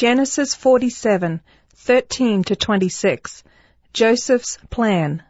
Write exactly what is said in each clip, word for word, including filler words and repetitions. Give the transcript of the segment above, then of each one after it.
Genesis forty-seven, thirteen to twenty-six. Joseph's plan.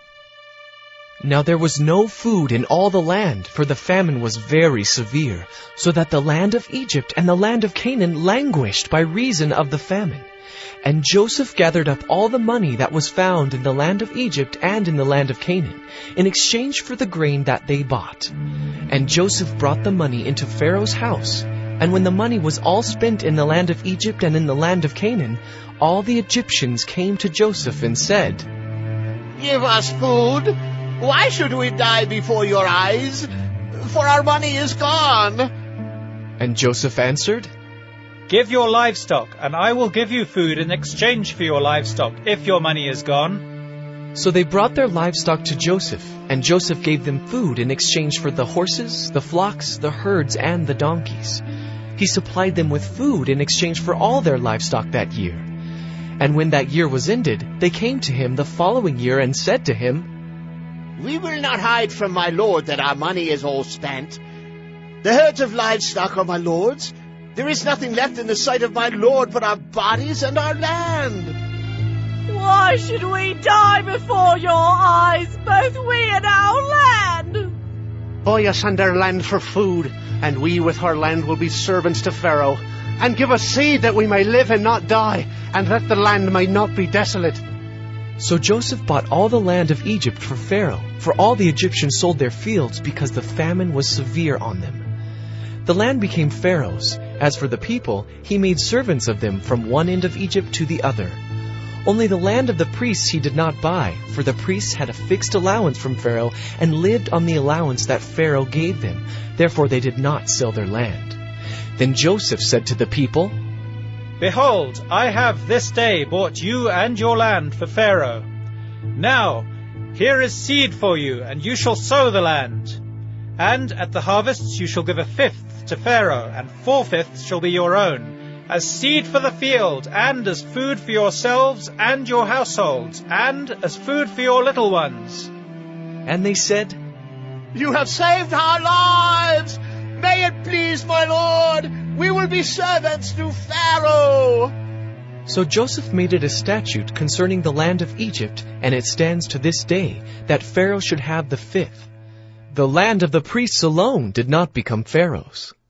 Now there was no food in all the land, for the famine was very severe, so that the land of Egypt and the land of Canaan languished by reason of the famine. And Joseph gathered up all the money that was found in the land of Egypt and in the land of Canaan, in exchange for the grain that they bought. And Joseph brought the money into Pharaoh's house. And when the money was all spent in the land of Egypt and in the land of Canaan, all the Egyptians came to Joseph and said, "Give us food. Why should we die before your eyes? For our money is gone." And Joseph answered, "Give your livestock, and I will give you food in exchange for your livestock, if your money is gone." So they brought their livestock to Joseph, and Joseph gave them food in exchange for the horses, the flocks, the herds, and the donkeys. He supplied them with food in exchange for all their livestock that year. And when that year was ended, they came to him the following year and said to him, "We will not hide from my lord that our money is all spent. The herds of livestock are my lord's. There is nothing left in the sight of my lord but our bodies and our land." "Why should we die before your eyes, both we and our land?" "Buy us and our land for food, and we with our land will be servants to Pharaoh. And give us seed that we may live and not die, and that the land may not be desolate." So Joseph bought all the land of Egypt for Pharaoh, for all the Egyptians sold their fields because the famine was severe on them. The land became Pharaoh's. As for the people, he made servants of them from one end of Egypt to the other. Only the land of the priests he did not buy, for the priests had a fixed allowance from Pharaoh and lived on the allowance that Pharaoh gave them. Therefore they did not sell their land. Then Joseph said to the people, "Behold, I have this day bought you and your land for Pharaoh. Now, here is seed for you, and you shall sow the land. And at the harvests you shall give a fifth to Pharaoh, and four-fifths shall be your own, as seed for the field, and as food for yourselves and your households, and as food for your little ones." And they said, "You have saved our lives. May it please my lord, we will be servants to Pharaoh." So Joseph made it a statute concerning the land of Egypt, and it stands to this day, that Pharaoh should have the fifth. The land of the priests alone did not become Pharaoh's.